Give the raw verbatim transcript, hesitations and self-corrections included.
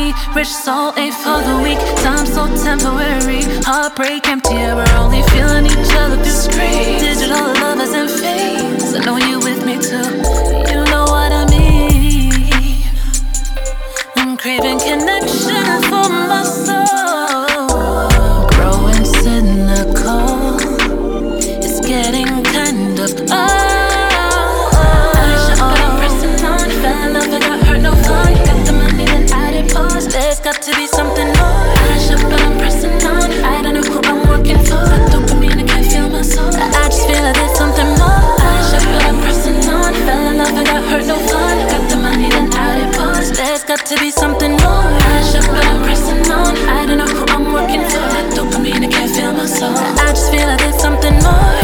me. Rich soul ain't for the weak. Time so temporary. Heartbreak empty, we're only feeling each other through screens. Digital lovers and fames. I know you with me too. You know what I mean. I'm craving connection for my soul. Growing cynical. It's getting kind of old. There's got to be something more. I shop but I'm pressing on. I don't know who I'm working for. I don't communicate, I feel my soul. I just feel like there's something more. I shop but I'm pressing on. Fell in love and got hurt, no fun. Got the money, then out it pours. There's got to be something more. I shop but I'm pressing on. I don't know who I'm working for. I don't communicate, I feel my soul. I just feel like there's something more.